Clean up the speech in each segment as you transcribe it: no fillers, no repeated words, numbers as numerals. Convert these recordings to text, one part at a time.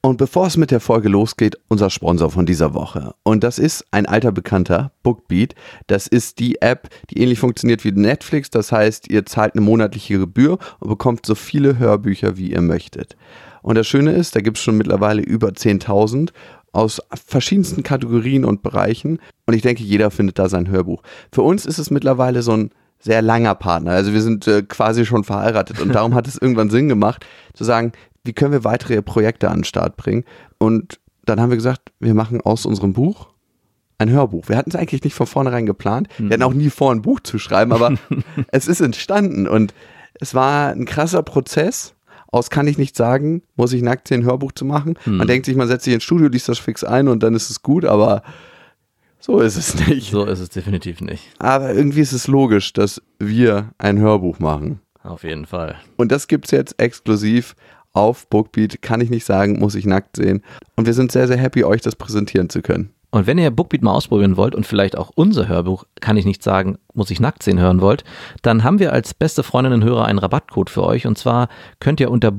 Und bevor es mit der Folge losgeht, unser Sponsor von dieser Woche. Und das ist ein alter Bekannter, Bookbeat. Das ist die App, die ähnlich funktioniert wie Netflix. Das heißt, ihr zahlt eine monatliche Gebühr und bekommt so viele Hörbücher, wie ihr möchtet. Und das Schöne ist, da gibt es schon mittlerweile über 10.000 aus verschiedensten Kategorien und Bereichen. Und ich denke, jeder findet da sein Hörbuch. Für uns ist es mittlerweile so ein sehr langer Partner. Also wir sind quasi schon verheiratet. Und darum hat es irgendwann Sinn gemacht, zu sagen, wie können wir weitere Projekte an den Start bringen? Und dann haben wir gesagt, wir machen aus unserem Buch ein Hörbuch. Wir hatten es eigentlich nicht von vornherein geplant. Wir hatten auch nie vor, ein Buch zu schreiben, aber es ist entstanden. Und es war ein krasser Prozess. Aus kann ich nicht sagen, muss ich nackt sehen, ein Hörbuch zu machen. Man denkt sich, man setzt sich ins Studio, liest das fix ein und dann ist es gut, aber so ist es nicht. So ist es definitiv nicht. Aber irgendwie ist es logisch, dass wir ein Hörbuch machen. Auf jeden Fall. Und das gibt es jetzt exklusiv auf Bookbeat, kann ich nicht sagen, muss ich nackt sehen. Und wir sind sehr, sehr happy, euch das präsentieren zu können. Und wenn ihr Bookbeat mal ausprobieren wollt und vielleicht auch unser Hörbuch, kann ich nicht sagen, muss ich nackt sehen, hören wollt, dann haben wir als beste Freundinnen-Hörer einen Rabattcode für euch. Und zwar könnt ihr unter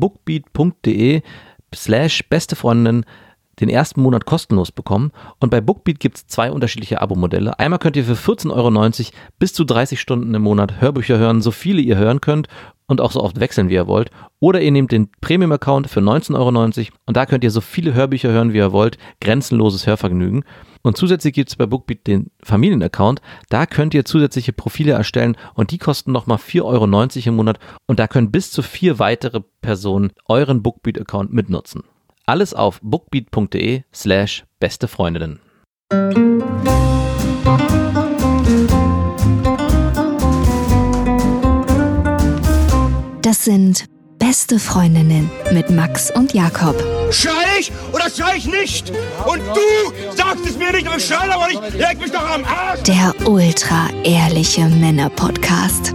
bookbeat.de/bestefreundinnen den ersten Monat kostenlos bekommen. Und bei Bookbeat gibt es 2 unterschiedliche Abo-Modelle. Einmal könnt ihr für 14,90 € bis zu 30 Stunden im Monat Hörbücher hören, so viele ihr hören könnt und auch so oft wechseln, wie ihr wollt. Oder ihr nehmt den Premium-Account für 19,90 € und da könnt ihr so viele Hörbücher hören, wie ihr wollt. Grenzenloses Hörvergnügen. Und zusätzlich gibt es bei Bookbeat den Familien-Account. Da könnt ihr zusätzliche Profile erstellen und die kosten nochmal 4,90 € im Monat. Und da können bis zu 4 weitere Personen euren Bookbeat-Account mitnutzen. Alles auf bookbeat.de/bestefreundinnen. Das sind Beste Freundinnen mit Max und Jakob. Schrei ich oder schrei ich nicht? Und du sagst es mir nicht, aber ich schrei aber nicht. Leg mich doch am Arsch. Der ultra-ehrliche Männer-Podcast.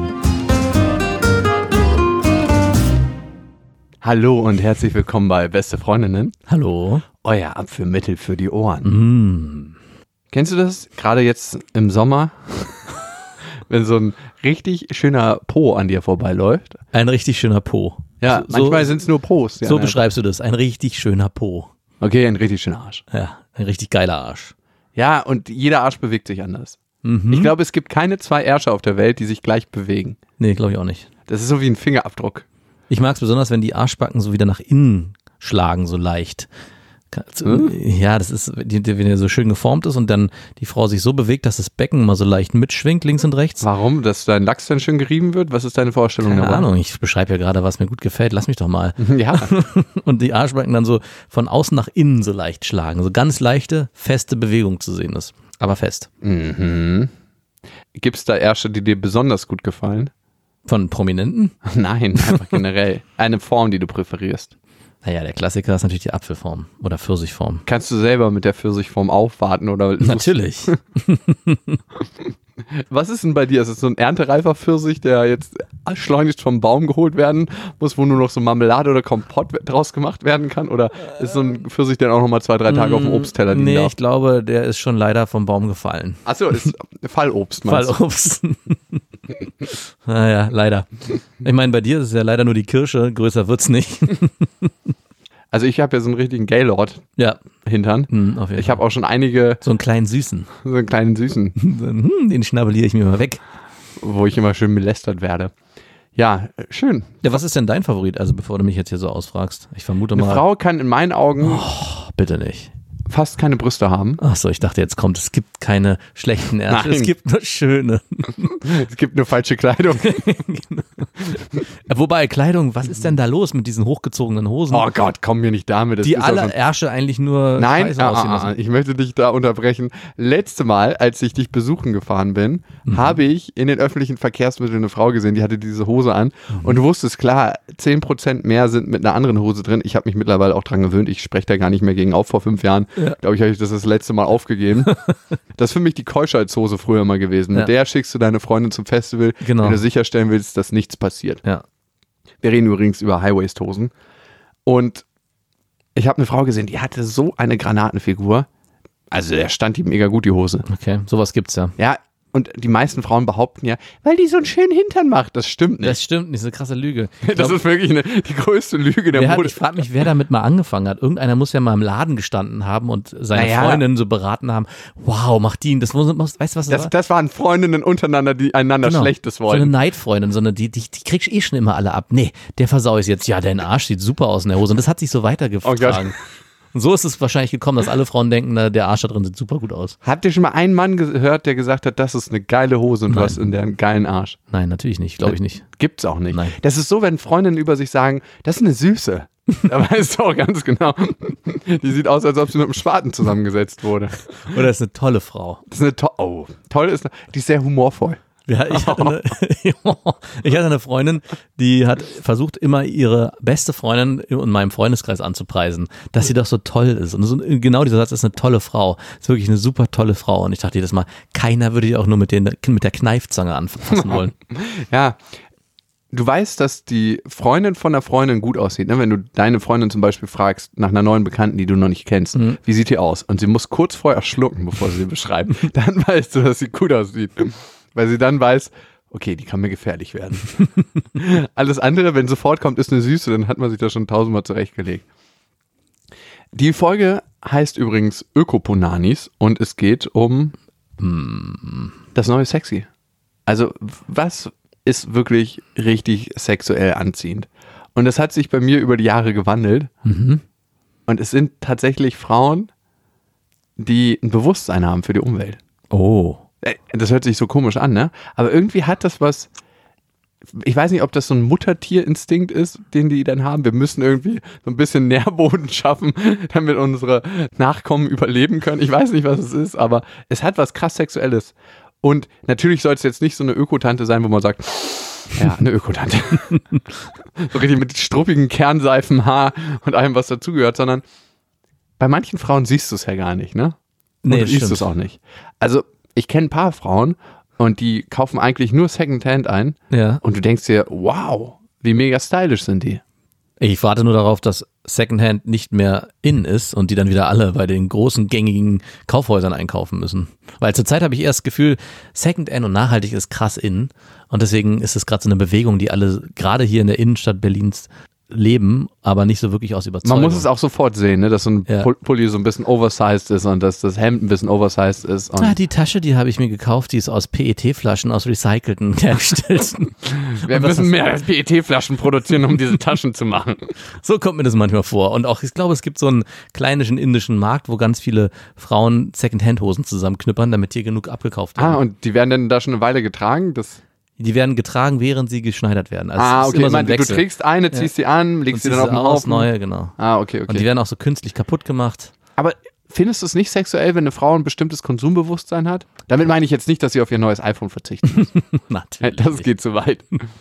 Hallo und herzlich willkommen bei Beste Freundinnen. Hallo. Euer Abführmittel für die Ohren. Kennst du das? Gerade jetzt im Sommer, wenn so ein richtig schöner Po an dir vorbeiläuft. Ein richtig schöner Po. Ja, manchmal sind es nur Pos. Ja, so beschreibst du das. Ein richtig schöner Po. Okay, ein richtig schöner Arsch. Ja, ein richtig geiler Arsch. Ja, und jeder Arsch bewegt sich anders. Ich glaube, es gibt keine 2 Ärsche auf der Welt, die sich gleich bewegen. Nee, glaube ich auch nicht. Das ist so wie ein Fingerabdruck. Ich mag es besonders, wenn die Arschbacken so wieder nach innen schlagen, so leicht. Ja, das ist, wenn der so schön geformt ist und dann die Frau sich so bewegt, dass das Becken mal so leicht mitschwingt, links und rechts. Warum? Dass dein Lachs dann schön gerieben wird? Was ist deine Vorstellung Keine dabei? Ahnung, ich beschreibe ja gerade, was mir gut gefällt. Lass mich doch mal. Ja. Und die Arschbacken dann so von außen nach innen so leicht schlagen. So ganz leichte, feste Bewegung zu sehen ist. Aber fest. Gibt es da Ärsche, die dir besonders gut gefallen? Von Prominenten? Nein, einfach generell. Eine Form, die du präferierst. Naja, der Klassiker ist natürlich die Apfelform oder Pfirsichform. Kannst du selber mit der Pfirsichform aufwarten oder? Natürlich. Was ist denn bei dir? Ist es so ein erntereifer Pfirsich, der jetzt schleunigst vom Baum geholt werden muss, wo nur noch so Marmelade oder Kompott draus gemacht werden kann? Oder ist so ein Pfirsich, der auch noch mal 2-3 Tage auf dem Obstteller liegen darf? Nee, ich glaube, der ist schon leider vom Baum gefallen. Achso, ist Fallobst, meinst du? Fallobst. Naja, leider. Ich meine, bei dir ist es ja leider nur die Kirsche, größer wird's nicht. Also ich habe ja so einen richtigen Gaylord Hintern. Auf jeden Ich habe auch schon einige, so einen kleinen Süßen. so einen kleinen Süßen, Den schnabuliere ich mir mal weg. wo ich immer schön belästert werde. Ja, schön. Ja, was ist denn dein Favorit? Also bevor du mich jetzt hier so ausfragst. Ich vermute Eine mal. Frau kann in meinen Augen Bitte nicht. fast keine Brüste haben. Ach so, ich dachte, jetzt kommt, es gibt keine schlechten Ärsche, Nein. es gibt nur schöne. Es gibt nur falsche Kleidung. Wobei, Kleidung, was ist denn da los mit diesen hochgezogenen Hosen? Oh Gott, komm mir nicht damit. Das die ist auch alle schon- Ärsche eigentlich nur Nein, scheiße aussehen lassen. ich möchte dich da unterbrechen. Letzte Mal, als ich dich besuchen gefahren bin, habe ich in den öffentlichen Verkehrsmitteln eine Frau gesehen, die hatte diese Hose an. Und du wusstest, klar, 10% mehr sind mit einer anderen Hose drin. Ich habe mich mittlerweile auch dran gewöhnt. Ich spreche da gar nicht mehr gegen auf. Vor 5 Jahren, glaube ich, habe ich das letzte Mal aufgegeben. Das ist für mich die Keuschheitshose früher mal gewesen. Mit der schickst du deine Freundin zum Festival, Genau. wenn du sicherstellen willst, dass nichts passiert. Ja. Wir reden übrigens über High-Waist-Hosen. Und ich habe eine Frau gesehen, die hatte so eine Granatenfigur. Also der stand ihm mega gut, die Hose. Okay, sowas gibt's ja. Ja, Und die meisten Frauen behaupten ja, weil die so einen schönen Hintern macht. Das stimmt nicht. Das stimmt nicht, so eine krasse Lüge. Das ist wirklich die größte Lüge der Mode. Ich frage mich, wer damit mal angefangen hat. Irgendeiner muss ja mal im Laden gestanden haben und seine Freundin so beraten haben, wow, mach die, weißt du, was das war? Das waren Freundinnen untereinander, die einander Schlechtes wollten. So eine Neidfreundin, die kriegst eh schon immer alle ab. Nee, der versau ich jetzt. Ja, dein Arsch sieht super aus in der Hose. Und das hat sich so weitergetragen. Und so ist es wahrscheinlich gekommen, dass alle Frauen denken, der Arsch da drin sieht super gut aus. Habt ihr schon mal einen Mann gehört, der gesagt hat, das ist eine geile Hose und du hast in der einen geilen Arsch? Nein, natürlich nicht, glaube ich nicht. Gibt's auch nicht. Nein. Das ist so, wenn Freundinnen über sich sagen, das ist eine Süße. Da weißt du auch ganz genau. Die sieht aus, als ob sie mit einem Spaten zusammengesetzt wurde. Oder das ist eine tolle Frau. Das ist eine toll ist, die ist sehr humorvoll. Ja, ich hatte eine Freundin, die hat versucht, immer ihre beste Freundin in meinem Freundeskreis anzupreisen, dass sie doch so toll ist. Und so, genau dieser Satz ist eine tolle Frau. Ist wirklich eine super tolle Frau. Und ich dachte jedes Mal, keiner würde die auch nur mit der Kneifzange anfassen wollen. Ja, du weißt, dass die Freundin von der Freundin gut aussieht. Ne? Wenn du deine Freundin zum Beispiel fragst nach einer neuen Bekannten, die du noch nicht kennst, wie sieht die aus? Und sie muss kurz vorher schlucken, bevor sie beschreibt. Dann weißt du, dass sie gut aussieht. Weil sie dann weiß, okay, die kann mir gefährlich werden. Alles andere, wenn sofort kommt, ist eine Süße, dann hat man sich das schon 1000-mal zurechtgelegt. Die Folge heißt übrigens Ökoponanis und es geht um das neue Sexy. Also was ist wirklich richtig sexuell anziehend? Und das hat sich bei mir über die Jahre gewandelt. Und es sind tatsächlich Frauen, die ein Bewusstsein haben für die Umwelt. Oh. Das hört sich so komisch an, ne? Aber irgendwie hat das was, ich weiß nicht, ob das so ein Muttertierinstinkt ist, den die dann haben. Wir müssen irgendwie so ein bisschen Nährboden schaffen, damit unsere Nachkommen überleben können. Ich weiß nicht, was es ist, aber es hat was krass Sexuelles. Und natürlich soll es jetzt nicht so eine Ökotante sein, wo man sagt, ja, eine Ökotante. So richtig mit struppigen Kernseifenhaar und allem, was dazugehört, sondern bei manchen Frauen siehst du es ja gar nicht, ne? Und Nee, du siehst es auch nicht. Also ich kenne ein paar Frauen und die kaufen eigentlich nur Secondhand ein und du denkst dir, wow, wie mega stylisch sind die. Ich warte nur darauf, dass Secondhand nicht mehr in ist und die dann wieder alle bei den großen gängigen Kaufhäusern einkaufen müssen. Weil zurzeit habe ich eher das Gefühl, Secondhand und nachhaltig ist krass in und deswegen ist es gerade so eine Bewegung, die alle gerade hier in der Innenstadt Berlins leben, aber nicht so wirklich aus Überzeugung. Man muss es auch sofort sehen, ne, dass so ein Pulli so ein bisschen oversized ist und dass das Hemd ein bisschen oversized ist. Und die Tasche, die habe ich mir gekauft, die ist aus PET-Flaschen, aus recycelten hergestellt. Wir müssen mehr als PET-Flaschen produzieren, um diese Taschen zu machen. So kommt mir das manchmal vor. Und auch, ich glaube, es gibt so einen kleinen indischen Markt, wo ganz viele Frauen Secondhand-Hosen zusammenknüppern, damit hier genug abgekauft werden. Und die werden dann da schon eine Weile getragen? Die werden getragen, während sie geschneidert werden. Also okay. Immer so du trägst eine, ziehst sie an, legst sie dann auf den Haufen. Neue, genau. Okay. Und die werden auch so künstlich kaputt gemacht. Aber findest du es nicht sexuell, wenn eine Frau ein bestimmtes Konsumbewusstsein hat? Damit meine ich jetzt nicht, dass sie auf ihr neues iPhone verzichten muss. Natürlich. Das geht zu weit.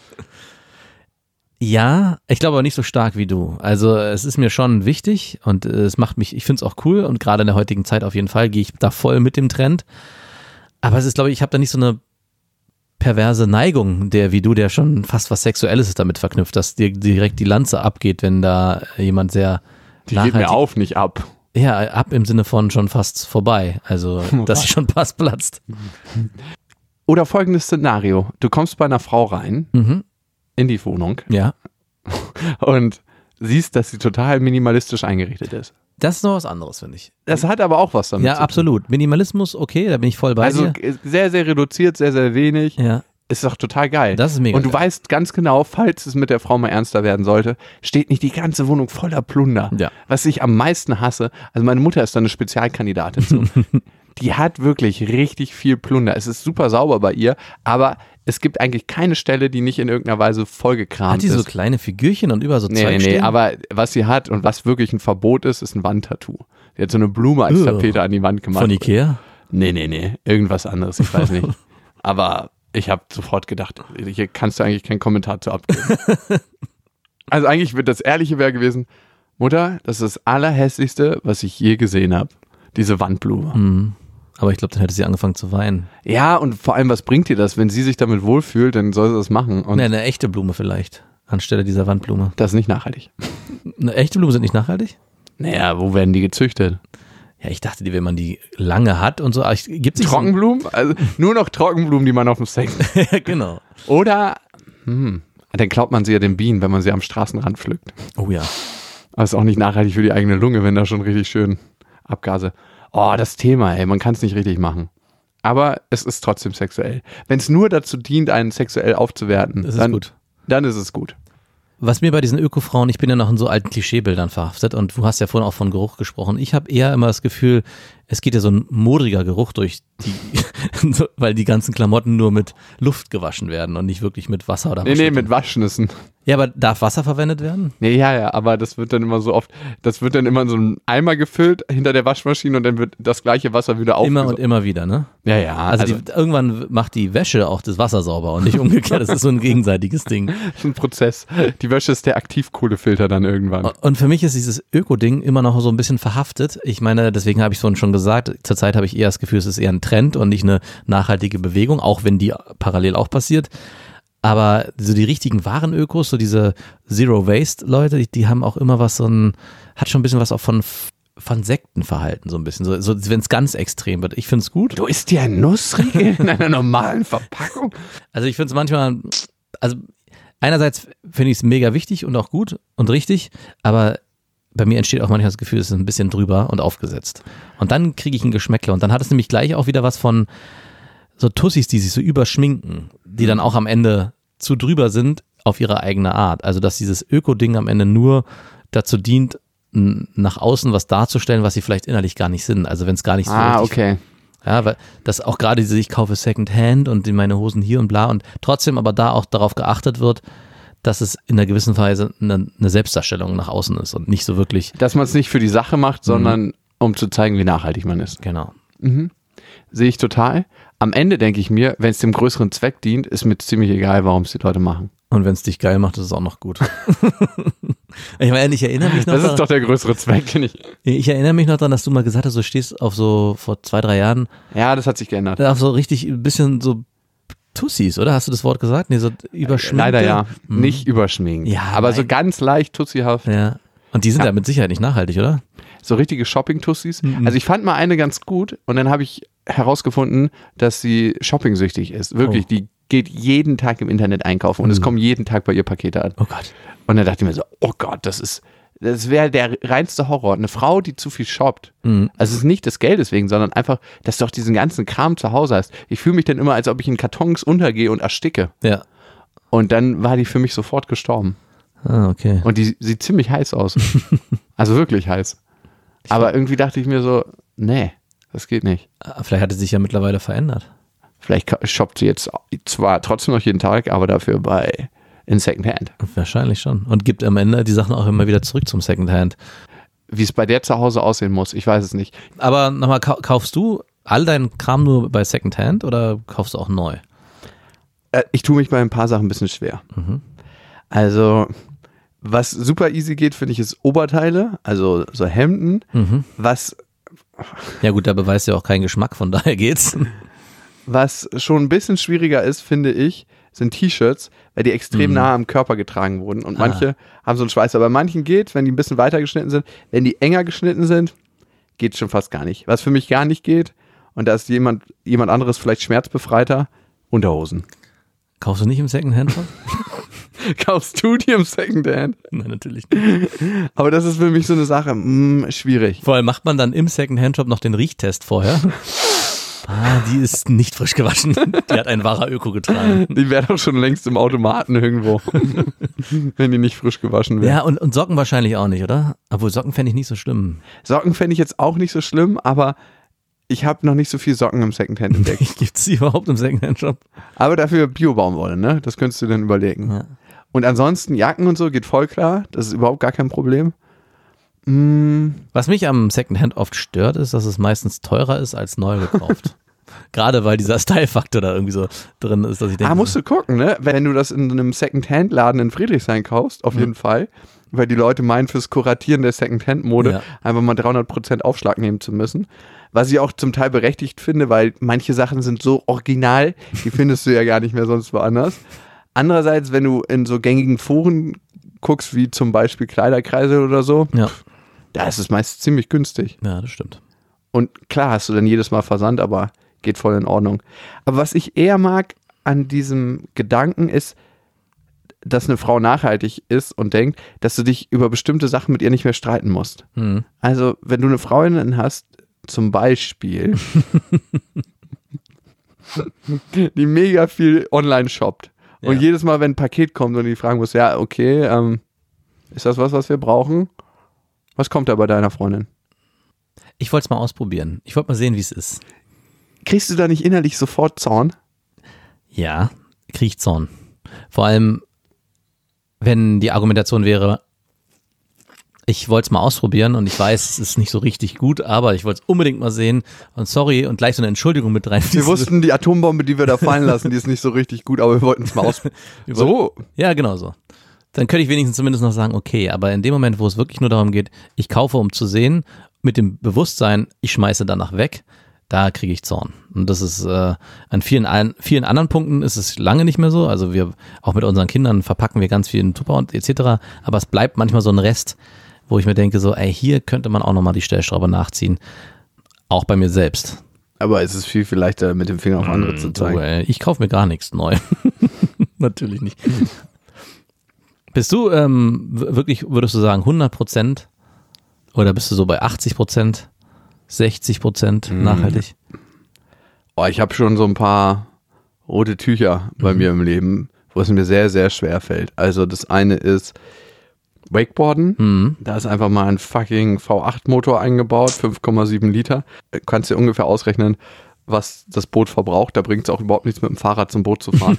Ja, ich glaube aber nicht so stark wie du. Also es ist mir schon wichtig und es macht mich, ich finde es auch cool und gerade in der heutigen Zeit auf jeden Fall gehe ich da voll mit dem Trend. Aber es ist, glaube ich, habe da nicht so eine perverse Neigung, der schon fast was Sexuelles ist damit verknüpft, dass dir direkt die Lanze abgeht, wenn da jemand sehr die geht mir auf, nicht ab. Ja, ab im Sinne von schon fast vorbei, also dass sie schon fast platzt. Oder folgendes Szenario, du kommst bei einer Frau rein, in die Wohnung und siehst, dass sie total minimalistisch eingerichtet ist. Das ist noch was anderes, finde ich. Das hat aber auch was damit zu tun. Ja, absolut. Minimalismus, okay, da bin ich voll bei dir. Also sehr, sehr reduziert, sehr, sehr wenig. Ja. Ist doch total geil. Das ist mega Und du weißt ganz genau, falls es mit der Frau mal ernster werden sollte, steht nicht die ganze Wohnung voller Plunder. Ja. Was ich am meisten hasse, also meine Mutter ist da eine Spezialkandidatin zu. Die hat wirklich richtig viel Plunder. Es ist super sauber bei ihr, aber es gibt eigentlich keine Stelle, die nicht in irgendeiner Weise vollgekramt ist. Hat die so kleine Figürchen und über so Zeug stehen? Nee, aber was sie hat und was wirklich ein Verbot ist, ist ein Wandtattoo. Die hat so eine Blume als Tapete an die Wand gemacht. Von Ikea? Nee, irgendwas anderes, ich weiß nicht. Aber ich habe sofort gedacht, hier kannst du eigentlich keinen Kommentar zu abgeben. Also eigentlich wird das Ehrliche wäre gewesen, Mutter, das ist das Allerhässlichste, was ich je gesehen habe. Diese Wandblume. Aber ich glaube, dann hätte sie angefangen zu weinen. Ja, und vor allem, was bringt ihr das? Wenn sie sich damit wohlfühlt, dann soll sie das machen. Und eine echte Blume vielleicht, anstelle dieser Wandblume. Das ist nicht nachhaltig. Eine echte Blume sind nicht nachhaltig? Naja, wo werden die gezüchtet? Ja, ich dachte, wenn man die lange hat und so, aber gibt es Trockenblumen? Also nur noch Trockenblumen, die man auf dem Sex. Ja, genau. Oder, dann klaut man sie ja den Bienen, wenn man sie am Straßenrand pflückt. Oh ja. Aber ist auch nicht nachhaltig für die eigene Lunge, wenn da schon richtig schön Abgase. Oh, das Thema, ey, man kann es nicht richtig machen. Aber es ist trotzdem sexuell. Wenn es nur dazu dient, einen sexuell aufzuwerten, dann ist es gut. Was mir bei diesen Ökofrauen, ich bin ja noch in so alten Klischeebildern verhaftet und du hast ja vorhin auch von Geruch gesprochen. Ich habe eher immer das Gefühl, es geht ja so ein modriger Geruch durch die, weil die ganzen Klamotten nur mit Luft gewaschen werden und nicht wirklich mit Wasser oder Nee, mit Waschnüssen. Ja, aber darf Wasser verwendet werden? Nee, ja, aber das wird dann immer so oft, das wird dann immer in so einem Eimer gefüllt hinter der Waschmaschine und dann wird das gleiche Wasser wieder aufgesaugt. Immer und immer wieder, ne? Ja. Also irgendwann macht die Wäsche auch das Wasser sauber und nicht umgekehrt. Das ist so ein gegenseitiges Ding. Das ist ein Prozess. Die Wäsche ist der Aktivkohlefilter dann irgendwann. Und für mich ist dieses Öko-Ding immer noch so ein bisschen verhaftet. Ich meine, deswegen habe ich es schon gesagt, zurzeit habe ich eher das Gefühl, es ist eher ein Trend und nicht eine nachhaltige Bewegung, auch wenn die parallel auch passiert. Aber so die richtigen wahren Ökos, so diese Zero-Waste-Leute, die haben auch immer was hat schon ein bisschen was auch von Sektenverhalten so ein bisschen, so wenn es ganz extrem wird. Ich finde es gut. Du isst dir ein Nussriegel in einer normalen Verpackung? Also ich finde es manchmal, also einerseits finde ich es mega wichtig und auch gut und richtig, aber bei mir entsteht auch manchmal das Gefühl, es ist ein bisschen drüber und aufgesetzt. Und dann kriege ich ein Geschmäckle und dann hat es nämlich gleich auch wieder was von so Tussis, die sich so überschminken, die dann auch am Ende zu drüber sind auf ihre eigene Art. Also dass dieses Öko-Ding am Ende nur dazu dient, nach außen was darzustellen, was sie vielleicht innerlich gar nicht sind. Also wenn es gar nicht so richtig... Okay. Ja, weil das auch gerade diese, ich kaufe Secondhand und meine Hosen hier und bla und trotzdem aber da auch darauf geachtet wird, dass es in einer gewissen Weise eine Selbstdarstellung nach außen ist und nicht so wirklich... Dass man es nicht für die Sache macht, sondern um zu zeigen, wie nachhaltig man ist. Genau. Sehe ich total. Am Ende denke ich mir, wenn es dem größeren Zweck dient, ist mir ziemlich egal, warum es die Leute machen. Und wenn es dich geil macht, ist es auch noch gut. Ich meine, ich erinnere mich noch Das ist doch der größere Zweck, finde ich. Ich erinnere mich noch daran, dass du mal gesagt hast, du stehst auf so vor 2-3 Jahren. Ja, das hat sich geändert. Auf so richtig ein bisschen so Tussis, oder? Hast du das Wort gesagt? Nee, so überschminkt. Leider ja. Nicht überschminkt. Ja, aber so ganz leicht tussihaft. Ja. Und die sind ja mit Sicherheit nicht nachhaltig, oder? So richtige Shopping-Tussis. Also ich fand mal eine ganz gut und dann habe ich herausgefunden, dass sie shopping-süchtig ist. Wirklich, die geht jeden Tag im Internet einkaufen und es kommen jeden Tag bei ihr Pakete an. Oh Gott. Und dann dachte ich mir so, oh Gott, das wäre der reinste Horror. Eine Frau, die zu viel shoppt. Also es ist nicht das Geld deswegen, sondern einfach, dass du auch diesen ganzen Kram zu Hause hast. Ich fühle mich dann immer, als ob ich in Kartons untergehe und ersticke. Ja. Und dann war die für mich sofort gestorben. Ah, okay. Und die sieht ziemlich heiß aus. Also wirklich heiß. Aber irgendwie dachte ich mir so, nee, das geht nicht. Vielleicht hat es sich ja mittlerweile verändert. Vielleicht shoppt sie jetzt zwar trotzdem noch jeden Tag, aber dafür in Secondhand. Wahrscheinlich schon. Und gibt am Ende die Sachen auch immer wieder zurück zum Secondhand. Wie es bei der zu Hause aussehen muss, ich weiß es nicht. Aber nochmal, kaufst du all deinen Kram nur bei Secondhand oder kaufst du auch neu? Ich tue mich bei ein paar Sachen ein bisschen schwer. Also, was super easy geht, finde ich, ist Oberteile, also so Hemden. Ja gut, da beweist ja auch keinen Geschmack, von daher geht's. Was schon ein bisschen schwieriger ist, finde ich, sind T-Shirts, weil die extrem nah am Körper getragen wurden. Und manche haben so einen Schweiß, aber bei manchen geht, wenn die ein bisschen weiter geschnitten sind. Wenn die enger geschnitten sind, geht schon fast gar nicht. Was für mich gar nicht geht, und da ist jemand anderes vielleicht schmerzbefreiter, Unterhosen. Kaufst du nicht im Secondhand-Shop? Kaufst du die im Secondhand? Nein, natürlich nicht. Aber das ist für mich so eine Sache, schwierig. Vor allem macht man dann im Secondhand-Shop noch den Riechtest vorher. Die ist nicht frisch gewaschen. Die hat ein wahrer Öko getragen. Die wäre doch schon längst im Automaten irgendwo, wenn die nicht frisch gewaschen wäre. Ja, und Socken wahrscheinlich auch nicht, oder? Obwohl Socken fände ich nicht so schlimm. Socken fände ich jetzt auch nicht so schlimm, aber ich habe noch nicht so viel Socken im Secondhand entdeckt. Gibt es die überhaupt im Secondhand-Shop? Aber dafür Bio-Baumwolle, ne? Das könntest du dann überlegen. Ja. Und ansonsten Jacken und so geht voll klar. Das ist überhaupt gar kein Problem. Was mich am Secondhand oft stört, ist, dass es meistens teurer ist als neu gekauft. Gerade weil dieser Style-Faktor da irgendwie so drin ist, dass ich denke. Musst du gucken, ne? Wenn du das in einem Secondhand-Laden in Friedrichshain kaufst, auf jeden Fall, weil die Leute meinen, fürs Kuratieren der Secondhand-Mode einfach mal 300% Aufschlag nehmen zu müssen. Was ich auch zum Teil berechtigt finde, weil manche Sachen sind so original, die findest du ja gar nicht mehr sonst woanders. Andererseits, wenn du in so gängigen Foren guckst, wie zum Beispiel Kleiderkreise oder so, da ist es meist ziemlich günstig. Ja, das stimmt. Und klar hast du dann jedes Mal Versand, aber geht voll in Ordnung. Aber was ich eher mag an diesem Gedanken ist, dass eine Frau nachhaltig ist und denkt, dass du dich über bestimmte Sachen mit ihr nicht mehr streiten musst. Also, wenn du eine Freundin hast, zum Beispiel, die mega viel online shoppt und jedes Mal, wenn ein Paket kommt und die fragen muss, ja, okay, ist das was wir brauchen? Was kommt da bei deiner Freundin? Ich wollte es mal ausprobieren. Ich wollte mal sehen, wie es ist. Kriegst du da nicht innerlich sofort Zorn? Ja, krieg ich Zorn. Vor allem, wenn die Argumentation wäre, ich wollte es mal ausprobieren und ich weiß, es ist nicht so richtig gut, aber ich wollte es unbedingt mal sehen und sorry und gleich so eine Entschuldigung mit rein. Wir wussten, die Atombombe, die wir da fallen lassen, die ist nicht so richtig gut, aber wir wollten es mal ausprobieren. So? Ja, genau so. Dann könnte ich wenigstens zumindest noch sagen, okay, aber in dem Moment, wo es wirklich nur darum geht, ich kaufe, um zu sehen, mit dem Bewusstsein, ich schmeiße danach weg, da kriege ich Zorn. Und das ist an vielen anderen Punkten ist es lange nicht mehr so. Also wir, auch mit unseren Kindern verpacken wir ganz viel in Tupper und etc. Aber es bleibt manchmal so ein Rest, wo ich mir denke so, ey, hier könnte man auch nochmal die Stellschraube nachziehen. Auch bei mir selbst. Aber es ist viel leichter, mit dem Finger auf andere zu zeigen. Ich kaufe mir gar nichts neu. Natürlich nicht. Bist du wirklich, würdest du sagen, 100% oder bist du so bei 80%? 60% nachhaltig? Oh, ich habe schon so ein paar rote Tücher bei mir im Leben, wo es mir sehr, sehr schwer fällt. Also das eine ist Wakeboarden. Da ist einfach mal ein fucking V8-Motor eingebaut, 5,7 Liter. Du kannst dir ungefähr ausrechnen, was das Boot verbraucht. Da bringt es auch überhaupt nichts, mit dem Fahrrad zum Boot zu fahren.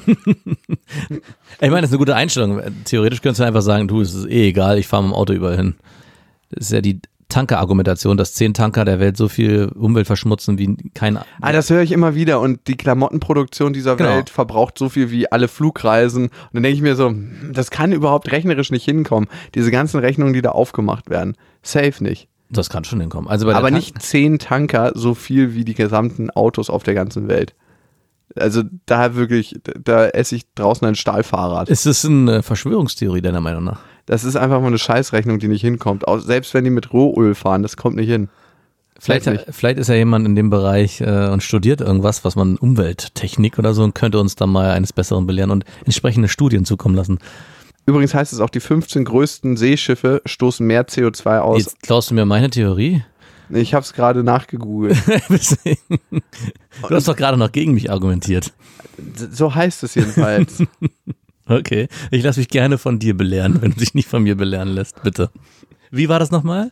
Ich meine, das ist eine gute Einstellung. Theoretisch könntest du einfach sagen, du, es ist eh egal, ich fahre mit dem Auto überall hin. Das ist ja die Tanker-Argumentation, dass 10 Tanker der Welt so viel Umwelt verschmutzen wie kein... Das höre ich immer wieder und die Klamottenproduktion dieser Welt verbraucht so viel wie alle Flugreisen. Und dann denke ich mir so, das kann überhaupt rechnerisch nicht hinkommen. Diese ganzen Rechnungen, die da aufgemacht werden. Safe nicht. Das kann schon hinkommen. Also bei aber nicht 10 Tanker so viel wie die gesamten Autos auf der ganzen Welt. Also da esse ich draußen ein Stahlfahrrad. Ist das eine Verschwörungstheorie deiner Meinung nach? Das ist einfach mal eine Scheißrechnung, die nicht hinkommt. Auch selbst wenn die mit Rohöl fahren, das kommt nicht hin. Vielleicht ist ja jemand in dem Bereich und studiert irgendwas, was man Umwelttechnik oder so, und könnte uns da mal eines Besseren belehren und entsprechende Studien zukommen lassen. Übrigens heißt es auch, die 15 größten Seeschiffe stoßen mehr CO2 aus. Jetzt klaust du mir meine Theorie? Ich habe es gerade nachgegoogelt. Du hast doch gerade noch gegen mich argumentiert. So heißt es jedenfalls. Okay, ich lasse mich gerne von dir belehren, wenn du dich nicht von mir belehren lässt, bitte. Wie war das nochmal?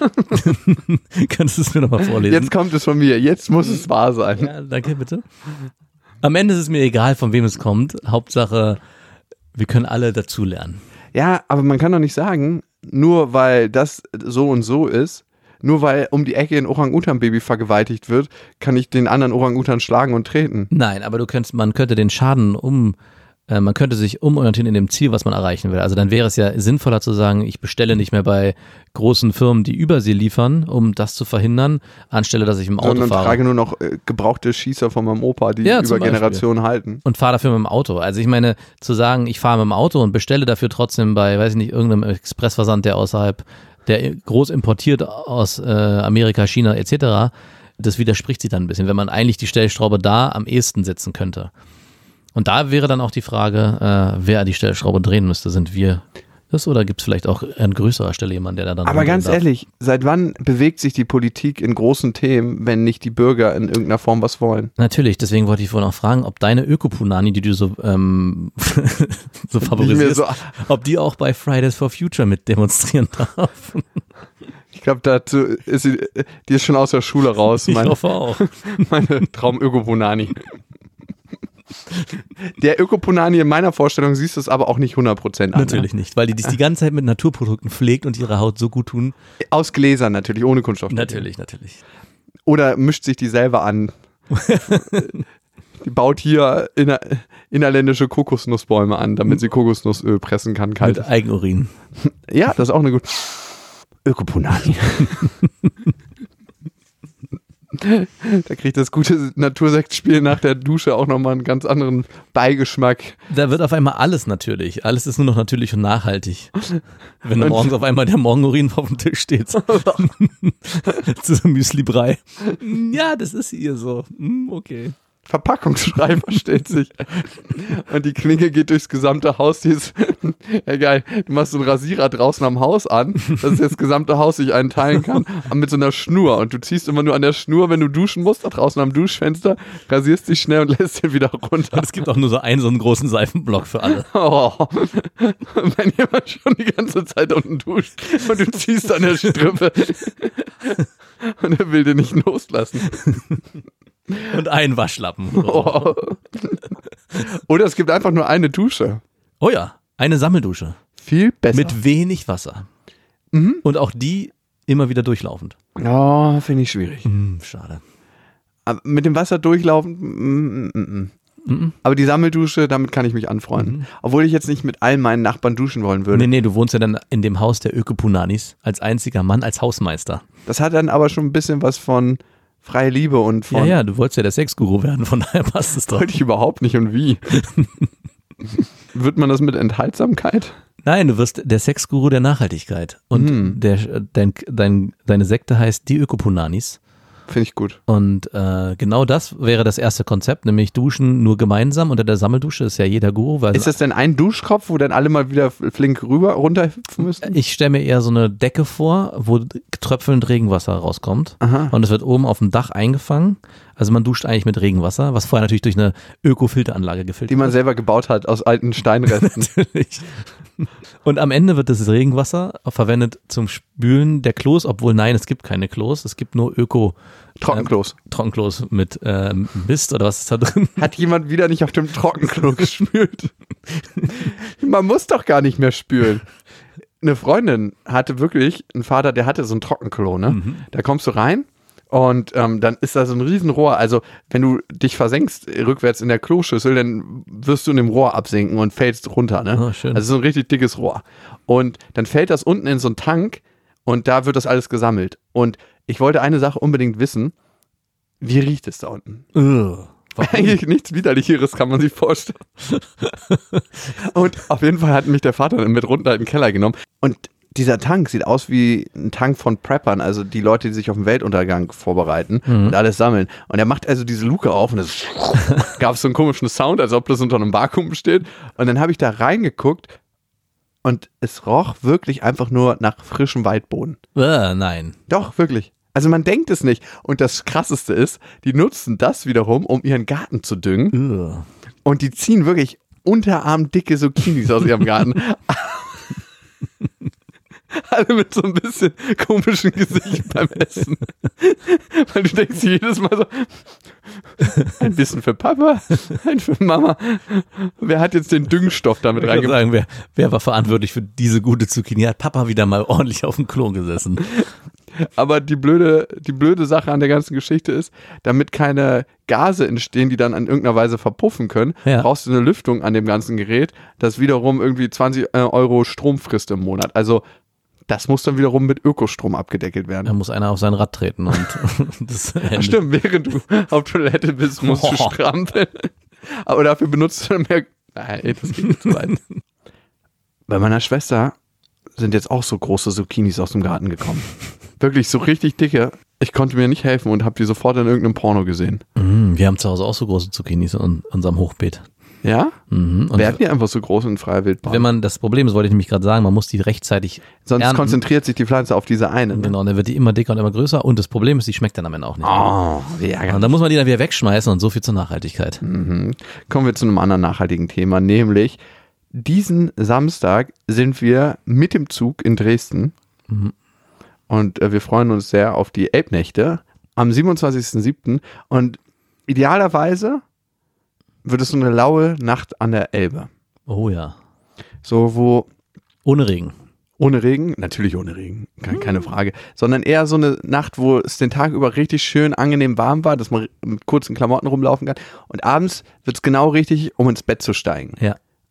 Könntest du es mir nochmal vorlesen? Jetzt kommt es von mir, jetzt muss es wahr sein. Ja, danke, bitte. Am Ende ist es mir egal, von wem es kommt. Hauptsache, wir können alle dazulernen. Ja, aber man kann doch nicht sagen, nur weil das so und so ist, nur weil um die Ecke ein Orang-Utan-Baby vergewaltigt wird, kann ich den anderen Orang-Utan schlagen und treten. Nein, aber man könnte den Schaden man könnte sich umorientieren in dem Ziel, was man erreichen will. Also dann wäre es ja sinnvoller zu sagen, ich bestelle nicht mehr bei großen Firmen, die Übersee liefern, um das zu verhindern, anstelle, dass ich im Auto fahre. Und trage nur noch gebrauchte Schießer von meinem Opa, die über Generationen halten. Und fahre dafür mit dem Auto. Also ich meine, zu sagen, ich fahre mit dem Auto und bestelle dafür trotzdem bei, weiß ich nicht, irgendeinem Expressversand, der groß importiert aus Amerika, China etc., das widerspricht sich dann ein bisschen, wenn man eigentlich die Stellschraube da am ehesten setzen könnte. Und da wäre dann auch die Frage, wer die Stellschraube drehen müsste. Sind wir das oder gibt es vielleicht auch an größerer Stelle jemanden, der da dann... Aber ganz ehrlich, seit wann bewegt sich die Politik in großen Themen, wenn nicht die Bürger in irgendeiner Form was wollen? Natürlich, deswegen wollte ich vorhin auch fragen, ob deine Ökopunani, die du so favorisierst, ob die auch bei Fridays for Future mit demonstrieren darf. Ich glaube, dazu ist die ist schon aus der Schule raus. Ich hoffe auch. Meine Traum-Ökopunani. Der Ökopunani in meiner Vorstellung siehst du es aber auch nicht 100% an. Natürlich nicht, weil die die ganze Zeit mit Naturprodukten pflegt und ihre Haut so gut tun. Aus Gläsern natürlich, ohne Kunststoff. Natürlich. Oder mischt sich die selber an. Die baut hier innerländische Kokosnussbäume an, damit sie Kokosnussöl pressen kann. Mit Eigenurin. Ja, das ist auch eine gute... Ökopunani. Da kriegt das gute Natursektspiel nach der Dusche auch nochmal einen ganz anderen Beigeschmack. Da wird auf einmal alles natürlich. Alles ist nur noch natürlich und nachhaltig. Wenn dann morgens auf einmal der Morgenurin auf dem Tisch steht. Zu so Müsli-Brei. Ja, das ist hier so. Okay. Verpackungsschrei versteht sich. Und die Klinge geht durchs gesamte Haus. Die ist, ja geil, du machst so einen Rasierer draußen am Haus an, dass das gesamte Haus sich einteilen kann, mit so einer Schnur. Und du ziehst immer nur an der Schnur, wenn du duschen musst, da draußen am Duschfenster, rasierst dich schnell und lässt den wieder runter. Und es gibt auch nur so einen großen Seifenblock für alle. Oh. Wenn jemand schon die ganze Zeit unten duscht und du ziehst an der Strippe und er will den nicht loslassen. Und einen Waschlappen. Oh. Oder es gibt einfach nur eine Dusche. Oh ja, eine Sammeldusche. Viel besser. Mit wenig Wasser. Mhm. Und auch die immer wieder durchlaufend. Oh, finde ich schwierig. Schade. Aber mit dem Wasser durchlaufen, Aber die Sammeldusche, damit kann ich mich anfreunden. Obwohl ich jetzt nicht mit allen meinen Nachbarn duschen wollen würde. Nee, du wohnst ja dann in dem Haus der Ökopunanis als einziger Mann, als Hausmeister. Das hat dann aber schon ein bisschen was von freie Liebe und von... Ja, du wolltest ja der Sexguru werden, von daher passt es doch. Wollte ich überhaupt nicht und wie. Wird man das mit Enthaltsamkeit? Nein, du wirst der Sexguru der Nachhaltigkeit. Und deine Sekte heißt die Ökopunanis. Finde ich gut. Und genau das wäre das erste Konzept, nämlich Duschen nur gemeinsam unter der Sammeldusche, ist ja jeder Guru. Weil ist das denn ein Duschkopf, wo dann alle mal wieder flink runterhüpfen müssen? Ich stelle mir eher so eine Decke vor, wo tröpfelnd Regenwasser rauskommt. Aha. Und es wird oben auf dem Dach eingefangen. Also man duscht eigentlich mit Regenwasser, was vorher natürlich durch eine Öko-Filteranlage gefiltert Die man wird. selber gebaut hat aus alten Steinresten. Natürlich. Und am Ende wird das Regenwasser verwendet zum Spülen der Klos, obwohl nein, es gibt keine Klos, es gibt nur Trockenklos. Trockenklos mit Mist oder was ist da drin? Hat jemand wieder nicht auf dem Trockenklo gespült? Man muss doch gar nicht mehr spülen. Eine Freundin hatte wirklich einen Vater, der hatte so ein Trockenklo, ne? Da kommst du rein und dann ist da so ein Riesenrohr. Also wenn du dich versenkst rückwärts in der Kloschüssel, dann wirst du in dem Rohr absinken und fällst runter, ne? Oh, schön. Also so ein richtig dickes Rohr. Und dann fällt das unten in so einen Tank und da wird das alles gesammelt. Und ich wollte eine Sache unbedingt wissen. Wie riecht es da unten? Eigentlich nichts Widerlicheres kann man sich vorstellen. Und auf jeden Fall hat mich der Vater mit runter in den Keller genommen. Und dieser Tank sieht aus wie ein Tank von Preppern, also die Leute, die sich auf den Weltuntergang vorbereiten und alles sammeln. Und er macht also diese Luke auf und es gab so einen komischen Sound, als ob das unter einem Vakuum steht. Und dann habe ich da reingeguckt und es roch wirklich einfach nur nach frischem Waldboden. Nein. Doch, wirklich. Also man denkt es nicht. Und das Krasseste ist, die nutzen das wiederum, um ihren Garten zu düngen. Und die ziehen wirklich unterarmdicke Zucchinis aus ihrem Garten. Alle mit so ein bisschen komischen Gesicht beim Essen. Weil du denkst jedes Mal so, ein bisschen für Papa, ein für Mama. Wer hat jetzt den Düngstoff damit reingemacht? Ich würde sagen, wer war verantwortlich für diese gute Zucchini? Hat Papa wieder mal ordentlich auf dem Klo gesessen. Aber die blöde Sache an der ganzen Geschichte ist, damit keine Gase entstehen, die dann in irgendeiner Weise verpuffen können, brauchst du eine Lüftung an dem ganzen Gerät, das wiederum irgendwie 20 Euro Strom frisst im Monat. Also das muss dann wiederum mit Ökostrom abgedeckelt werden. Da muss einer auf sein Rad treten und das Stimmt, während du auf Toilette bist, musst du strampeln. Aber dafür benutzt du dann mehr... Nein, das geht nicht so weit. Bei meiner Schwester sind jetzt auch so große Zucchinis aus dem Garten gekommen. Wirklich so richtig dicke. Ich konnte mir nicht helfen und habe die sofort in irgendeinem Porno gesehen. Wir haben zu Hause auch so große Zucchinis in unserem Hochbeet. Ja? Und werden die einfach so groß in freier Wildbahn? Wenn man, das Problem ist, wollte ich nämlich gerade sagen, man muss die rechtzeitig Sonst ernten. Konzentriert sich die Pflanze auf diese eine. Ne? Genau, und dann wird die immer dicker und immer größer und das Problem ist, die schmeckt dann am Ende auch nicht. Wie ärgerlich. Und dann muss man die dann wieder wegschmeißen und so viel zur Nachhaltigkeit. Kommen wir zu einem anderen nachhaltigen Thema, nämlich diesen Samstag sind wir mit dem Zug in Dresden und wir freuen uns sehr auf die Elbnächte am 27.07. und idealerweise wird es so eine laue Nacht an der Elbe. Oh ja. So, wo... Ohne Regen. Ohne Regen? Natürlich ohne Regen, keine Frage. Sondern eher so eine Nacht, wo es den Tag über richtig schön angenehm warm war, dass man mit kurzen Klamotten rumlaufen kann. Und abends wird es genau richtig, um ins Bett zu steigen. Ja.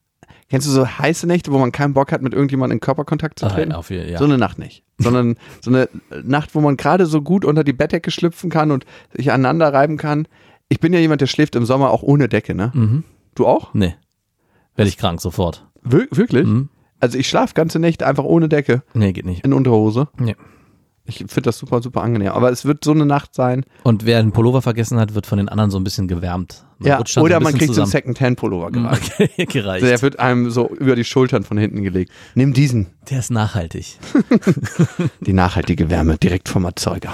Kennst du so heiße Nächte, wo man keinen Bock hat, mit irgendjemandem in Körperkontakt zu treten? Ja. So eine Nacht nicht. Sondern so eine Nacht, wo man gerade so gut unter die Bettdecke schlüpfen kann und sich aneinander reiben kann. Ich bin ja jemand, der schläft im Sommer auch ohne Decke, ne? Mhm. Du auch? Nee. Werde ich krank sofort. Wirklich? Mhm. Also ich schlafe ganze Nächte einfach ohne Decke. Nee, geht nicht. In Unterhose. Nee. Ich finde das super, super angenehm. Aber es wird so eine Nacht sein. Und wer einen Pullover vergessen hat, wird von den anderen so ein bisschen gewärmt. Oder man kriegt so einen Second-Hand-Pullover gereicht. Okay, gereicht. Der wird einem so über die Schultern von hinten gelegt. Nimm diesen. Der ist nachhaltig. Die nachhaltige Wärme direkt vom Erzeuger.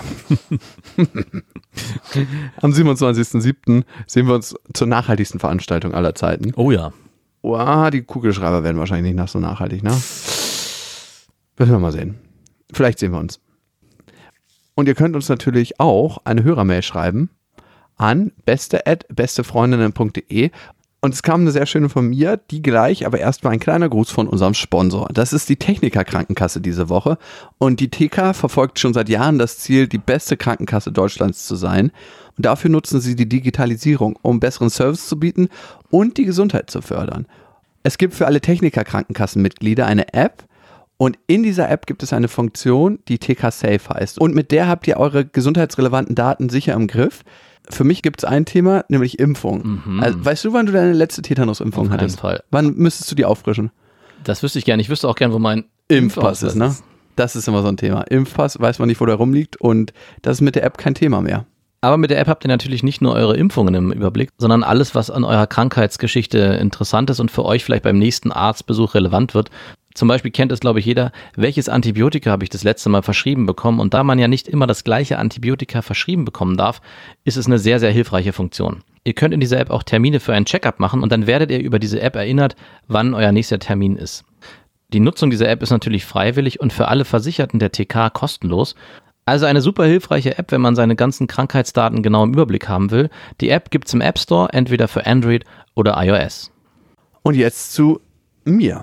Am 27.07. sehen wir uns zur nachhaltigsten Veranstaltung aller Zeiten. Oh ja. Wow, die Kugelschreiber werden wahrscheinlich nicht nach so nachhaltig, ne? Müssen wir mal sehen. Vielleicht sehen wir uns. Und ihr könnt uns natürlich auch eine Hörermail schreiben an beste@bestefreundinnen.de. Und es kam eine sehr schöne von mir, die gleich, aber erstmal ein kleiner Gruß von unserem Sponsor. Das ist die Techniker Krankenkasse diese Woche. Und die TK verfolgt schon seit Jahren das Ziel, die beste Krankenkasse Deutschlands zu sein. Und dafür nutzen sie die Digitalisierung, um besseren Service zu bieten und die Gesundheit zu fördern. Es gibt für alle Techniker Krankenkassenmitglieder eine App. Und in dieser App gibt es eine Funktion, die TK Safe heißt. Und mit der habt ihr eure gesundheitsrelevanten Daten sicher im Griff. Für mich gibt es ein Thema, nämlich Impfung. Mhm. Also, weißt du, wann du deine letzte Tetanus-Impfung hattest? Auf keinen Fall. Wann müsstest du die auffrischen? Das wüsste ich gerne. Ich wüsste auch gerne, wo mein Impfpass ist, ne? Das ist immer so ein Thema. Impfpass, weiß man nicht, wo der rumliegt. Und das ist mit der App kein Thema mehr. Aber mit der App habt ihr natürlich nicht nur eure Impfungen im Überblick, sondern alles, was an eurer Krankheitsgeschichte interessant ist und für euch vielleicht beim nächsten Arztbesuch relevant wird. Zum Beispiel kennt es, glaube ich, jeder, welches Antibiotika habe ich das letzte Mal verschrieben bekommen. Und da man ja nicht immer das gleiche Antibiotika verschrieben bekommen darf, ist es eine sehr, sehr hilfreiche Funktion. Ihr könnt in dieser App auch Termine für einen Check-up machen und dann werdet ihr über diese App erinnert, wann euer nächster Termin ist. Die Nutzung dieser App ist natürlich freiwillig und für alle Versicherten der TK kostenlos. Also eine super hilfreiche App, wenn man seine ganzen Krankheitsdaten genau im Überblick haben will. Die App gibt es im App Store, entweder für Android oder iOS. Und jetzt zu mir.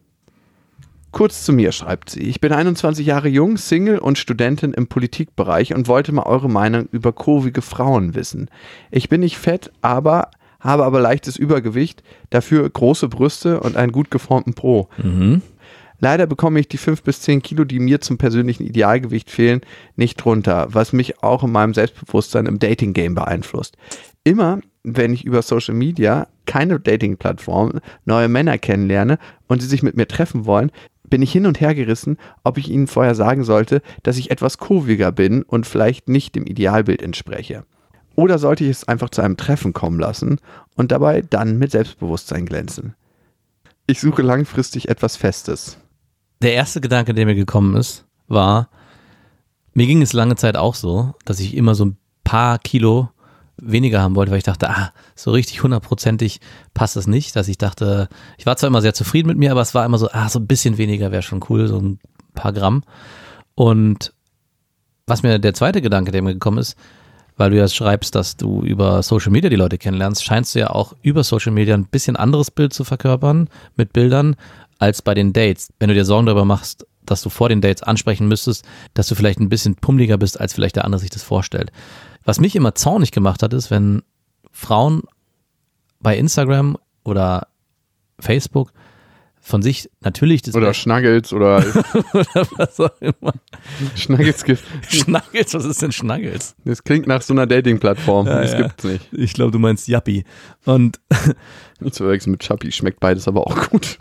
Kurz zu mir, schreibt sie. Ich bin 21 Jahre jung, Single und Studentin im Politikbereich und wollte mal eure Meinung über kurvige Frauen wissen. Ich bin nicht fett, habe aber leichtes Übergewicht, dafür große Brüste und einen gut geformten Po. Mhm. Leider bekomme ich die 5 bis 10 Kilo, die mir zum persönlichen Idealgewicht fehlen, nicht runter, was mich auch in meinem Selbstbewusstsein im Dating-Game beeinflusst. Immer, wenn ich über Social Media, keine Dating-Plattform, neue Männer kennenlerne und sie sich mit mir treffen wollen, bin ich hin und her gerissen, ob ich ihnen vorher sagen sollte, dass ich etwas kurviger bin und vielleicht nicht dem Idealbild entspreche. Oder sollte ich es einfach zu einem Treffen kommen lassen und dabei dann mit Selbstbewusstsein glänzen? Ich suche langfristig etwas Festes. Der erste Gedanke, der mir gekommen ist, war, mir ging es lange Zeit auch so, dass ich immer so ein paar Kilo weniger haben wollte, weil ich dachte, so richtig 100%ig passt es nicht, dass ich dachte, ich war zwar immer sehr zufrieden mit mir, aber es war immer so, so ein bisschen weniger wäre schon cool, so ein paar Gramm. Und was mir der zweite Gedanke, der mir gekommen ist, weil du ja schreibst, dass du über Social Media die Leute kennenlernst, scheinst du ja auch über Social Media ein bisschen anderes Bild zu verkörpern mit Bildern als bei den Dates. Wenn du dir Sorgen darüber machst, dass du vor den Dates ansprechen müsstest, dass du vielleicht ein bisschen pummeliger bist, als vielleicht der andere sich das vorstellt. Was mich immer zornig gemacht hat, ist, wenn Frauen bei Instagram oder Facebook von sich natürlich das oder Schnuggles oder was auch immer. Schnuggles, was ist denn Schnuggles? Das klingt nach so einer Dating-Plattform. Das gibt's nicht. Ich glaube, du meinst Yappi. Und nicht zu verwechseln mit Chappi, schmeckt beides aber auch gut.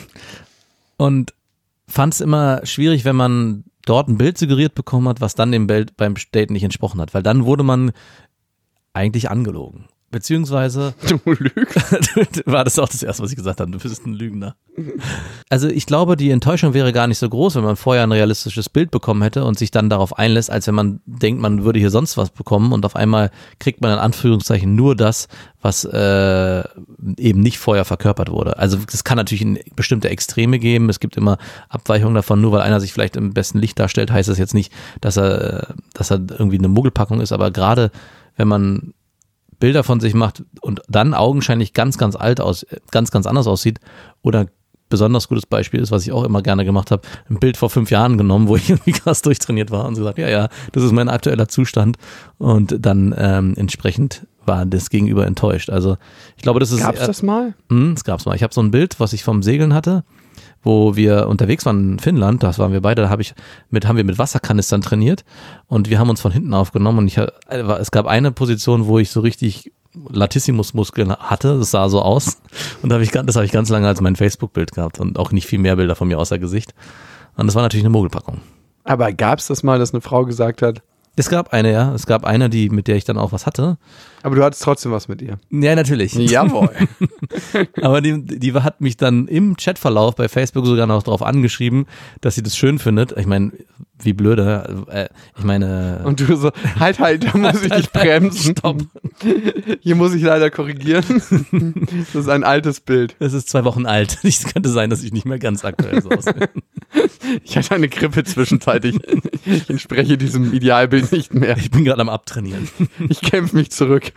Und fand es immer schwierig, wenn man dort ein Bild suggeriert bekommen hat, was dann dem Bild beim Date nicht entsprochen hat, weil dann wurde man eigentlich angelogen. Beziehungsweise du lügst. War das auch das Erste, was ich gesagt habe, du bist ein Lügner. Also ich glaube, die Enttäuschung wäre gar nicht so groß, wenn man vorher ein realistisches Bild bekommen hätte und sich dann darauf einlässt, als wenn man denkt, man würde hier sonst was bekommen und auf einmal kriegt man in Anführungszeichen nur das, was eben nicht vorher verkörpert wurde. Also es kann natürlich bestimmte Extreme geben, es gibt immer Abweichungen davon, nur weil einer sich vielleicht im besten Licht darstellt, heißt das jetzt nicht, dass er irgendwie eine Muggelpackung ist, aber gerade wenn man Bilder von sich macht und dann augenscheinlich ganz anders aussieht oder besonders gutes Beispiel ist, was ich auch immer gerne gemacht habe, ein Bild vor 5 Jahren genommen, wo ich irgendwie krass durchtrainiert war und so gesagt, ja, das ist mein aktueller Zustand und dann entsprechend war das Gegenüber enttäuscht. Also ich glaube, das ist... Gab's das mal? Das gab's mal. Ich habe so ein Bild, was ich vom Segeln hatte, wo wir unterwegs waren in Finnland, das waren wir beide, da haben wir mit Wasserkanistern trainiert und wir haben uns von hinten aufgenommen und es gab eine Position, wo ich so richtig Latissimus-Muskeln hatte, das sah so aus und das habe ich ganz lange als mein Facebook-Bild gehabt und auch nicht viel mehr Bilder von mir außer Gesicht und das war natürlich eine Mogelpackung. Aber gab's das mal, dass eine Frau gesagt hat? Es gab eine, mit der ich dann auch was hatte. Aber du hattest trotzdem was mit ihr? Ja, natürlich. Jawohl. Aber die hat mich dann im Chatverlauf bei Facebook sogar noch darauf angeschrieben, dass sie das schön findet. Ich meine, wie blöde. Und du so, halt, da muss ich dich bremsen. Stopp. Hier muss ich leider korrigieren. Das ist ein altes Bild. Es ist 2 Wochen alt. Es könnte sein, dass ich nicht mehr ganz aktuell so aussehe. Ich hatte eine Grippe zwischenzeitlich. Ich entspreche diesem Idealbild nicht mehr. Ich bin gerade am Abtrainieren. Ich kämpfe mich zurück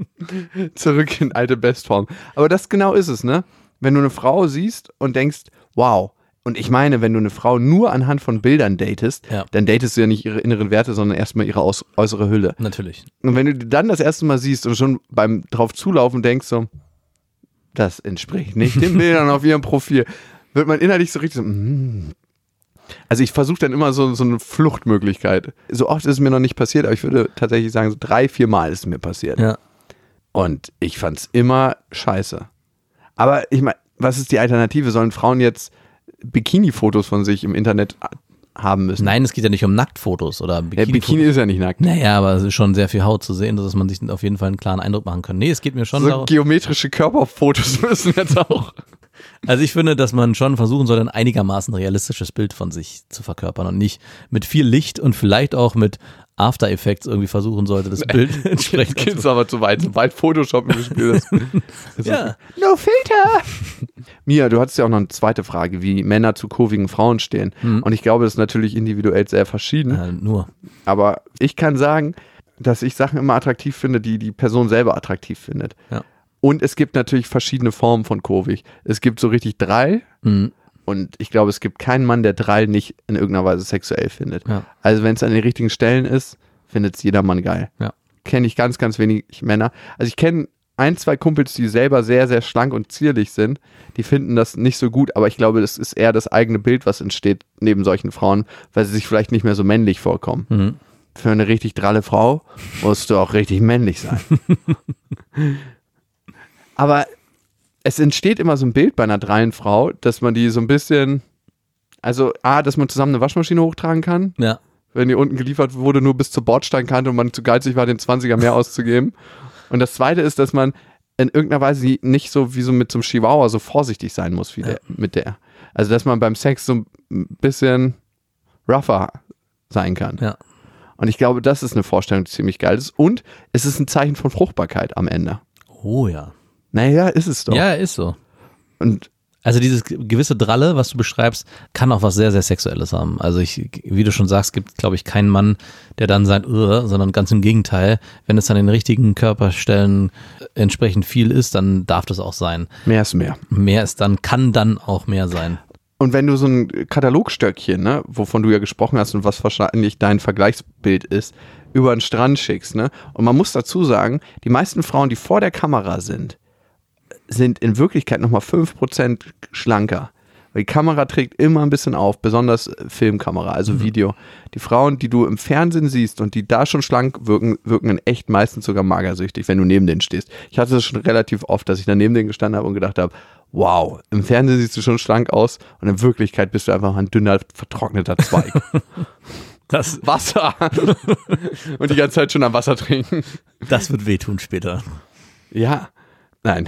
in alte Bestform. Aber das genau ist es, ne? Wenn du eine Frau siehst und denkst, wow. Und ich meine, wenn du eine Frau nur anhand von Bildern datest, dann datest du ja nicht ihre inneren Werte, sondern erstmal ihre äußere Hülle. Natürlich. Und wenn du die dann das erste Mal siehst und schon beim drauf zulaufen denkst so, das entspricht nicht den Bildern auf ihrem Profil, wird man innerlich so richtig so, Also ich versuche dann immer so eine Fluchtmöglichkeit. So oft ist es mir noch nicht passiert, aber ich würde tatsächlich sagen, so 3-4 Mal ist es mir passiert. Ja. Und ich fand's immer scheiße. Aber ich meine, was ist die Alternative? Sollen Frauen jetzt Bikini-Fotos von sich im Internet haben müssen? Nein, es geht ja nicht um Nacktfotos oder Bikini. Bikini ist ja nicht nackt. Naja, aber es ist schon sehr viel Haut zu sehen, dass man sich auf jeden Fall einen klaren Eindruck machen kann. Nee, es geht mir schon so darum. Geometrische Körperfotos müssen jetzt auch. Also ich finde, dass man schon versuchen soll, ein einigermaßen realistisches Bild von sich zu verkörpern und nicht mit viel Licht und vielleicht auch mit After Effects irgendwie versuchen sollte, das Bild entsprechend. Jetzt geht's aber zu weit. Sobald Photoshop im Spiel ist. Ja. No Filter! Mia, du hattest ja auch noch eine zweite Frage, wie Männer zu kurvigen Frauen stehen. Und ich glaube, das ist natürlich individuell sehr verschieden. Nur. Aber ich kann sagen, dass ich Sachen immer attraktiv finde, die die Person selber attraktiv findet. Ja. Und es gibt natürlich verschiedene Formen von kurvig. Es gibt so richtig Drall. Und ich glaube, es gibt keinen Mann, der Drall nicht in irgendeiner Weise sexuell findet. Ja. Also wenn es an den richtigen Stellen ist, findet es jeder Mann geil. Ja. Kenne ich ganz, ganz wenig Männer. Also ich kenne 1-2 Kumpels, die selber sehr, sehr schlank und zierlich sind. Die finden das nicht so gut, aber ich glaube, das ist eher das eigene Bild, was entsteht neben solchen Frauen, weil sie sich vielleicht nicht mehr so männlich vorkommen. Für eine richtig dralle Frau musst du auch richtig männlich sein. Aber es entsteht immer so ein Bild bei einer drallen Frau, dass man die so ein bisschen, also dass man zusammen eine Waschmaschine hochtragen kann, wenn die unten geliefert wurde, nur bis zur Bordsteinkante und man zu geizig war, den 20er mehr auszugeben. Und das Zweite ist, dass man in irgendeiner Weise nicht so wie so mit so einem Chihuahua so vorsichtig sein muss wie mit der. Also dass man beim Sex so ein bisschen rougher sein kann. Ja. Und ich glaube, das ist eine Vorstellung, die ziemlich geil ist. Und es ist ein Zeichen von Fruchtbarkeit am Ende. Oh ja. Naja, ist es doch. Ja, ist so. Und also dieses gewisse Dralle, was du beschreibst, kann auch was sehr, sehr Sexuelles haben. Also wie du schon sagst, gibt, glaube ich, keinen Mann, der dann sein sondern ganz im Gegenteil. Wenn es an den richtigen Körperstellen entsprechend viel ist, dann darf das auch sein. Mehr ist mehr. Mehr ist dann, kann dann auch mehr sein. Und wenn du so ein Katalogstöckchen, ne, wovon du ja gesprochen hast und was wahrscheinlich dein Vergleichsbild ist, über den Strand schickst, ne? Und man muss dazu sagen, die meisten Frauen, die vor der Kamera sind in Wirklichkeit nochmal 5% schlanker. Weil die Kamera trägt immer ein bisschen auf, besonders Filmkamera, also Video. Die Frauen, die du im Fernsehen siehst und die da schon schlank wirken in echt meistens sogar magersüchtig, wenn du neben denen stehst. Ich hatte das schon relativ oft, dass ich da neben denen gestanden habe und gedacht habe, wow, im Fernsehen siehst du schon schlank aus und in Wirklichkeit bist du einfach ein dünner, vertrockneter Zweig. Das Wasser. Und die ganze Zeit schon am Wasser trinken. Das wird wehtun später. Ja. Nein.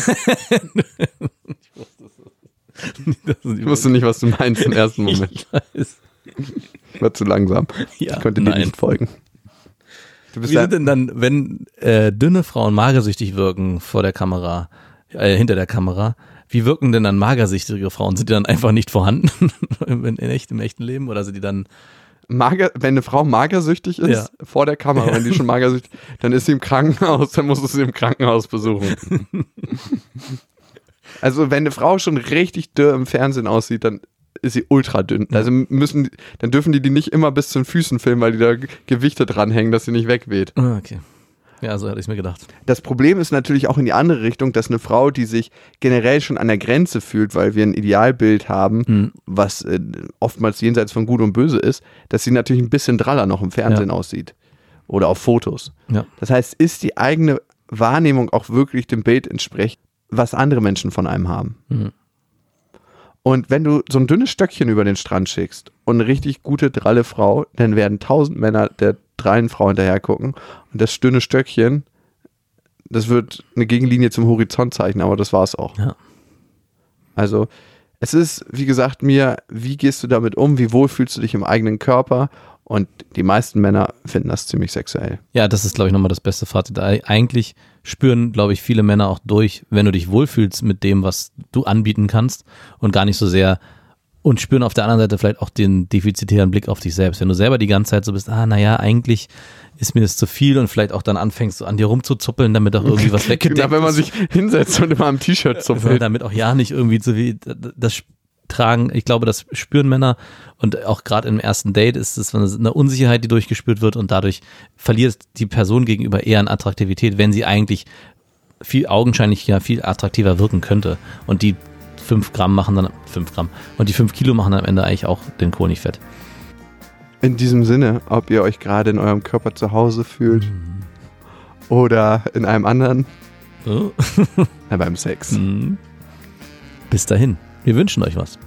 Ich wusste nicht, was du meinst im ersten Moment. Ich war zu langsam. Ja, ich konnte dir nicht folgen. Wie sind denn dann, wenn dünne Frauen magersüchtig wirken vor der Kamera, hinter der Kamera, wie wirken denn dann magersüchtige Frauen? Sind die dann einfach nicht vorhanden im echten Leben? Oder sind die dann... wenn eine Frau magersüchtig ist, vor der Kamera, wenn die schon magersüchtig, dann ist sie im Krankenhaus, dann musst du sie im Krankenhaus besuchen. Also wenn eine Frau schon richtig dürr im Fernsehen aussieht, dann ist sie ultra dünn. Also dann dürfen die nicht immer bis zu den Füßen filmen, weil die da Gewichte dranhängen, dass sie nicht wegweht. Okay. Ja, so hätte ich es mir gedacht. Das Problem ist natürlich auch in die andere Richtung, dass eine Frau, die sich generell schon an der Grenze fühlt, weil wir ein Idealbild haben, was oftmals jenseits von Gut und Böse ist, dass sie natürlich ein bisschen draller noch im Fernsehen aussieht oder auf Fotos. Ja. Das heißt, ist die eigene Wahrnehmung auch wirklich dem Bild entspricht, was andere Menschen von einem haben. Mhm. Und wenn du so ein dünnes Stöckchen über den Strand schickst und eine richtig gute, dralle Frau, dann werden 1000 Männer der drallen Frau hinterher gucken und das dünne Stöckchen, das wird eine Gegenlinie zum Horizont zeichnen, aber das war's auch. Ja. Also es ist, wie gesagt, wie gehst du damit um, wie wohl fühlst du dich im eigenen Körper? Und die meisten Männer finden das ziemlich sexuell. Ja, das ist, glaube ich, nochmal das beste Fazit. Eigentlich spüren, glaube ich, viele Männer auch durch, wenn du dich wohlfühlst mit dem, was du anbieten kannst und gar nicht so sehr und spüren auf der anderen Seite vielleicht auch den defizitären Blick auf dich selbst. Wenn du selber die ganze Zeit so bist, eigentlich ist mir das zu viel und vielleicht auch dann anfängst, so an dir rumzuzuppeln, damit auch irgendwie was weggedeckt ist. Genau, wenn man sich hinsetzt und immer am T-Shirt zuppelt. Damit auch ja nicht irgendwie zu viel, das tragen, ich glaube, das spüren Männer und auch gerade im ersten Date ist es eine Unsicherheit, die durchgespürt wird und dadurch verliert die Person gegenüber eher an Attraktivität, wenn sie eigentlich augenscheinlich viel attraktiver wirken könnte und die 5 Gramm und die 5 Kilo machen am Ende eigentlich auch den Kohl nicht fett. In diesem Sinne, ob ihr euch gerade in eurem Körper zu Hause fühlt oder in einem anderen, beim Sex. Bis dahin. Wir wünschen euch was.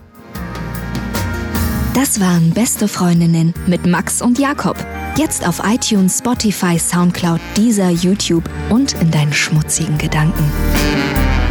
Das waren Beste Freundinnen mit Max und Jakob. Jetzt auf iTunes, Spotify, Soundcloud, Deezer, YouTube und in deinen schmutzigen Gedanken.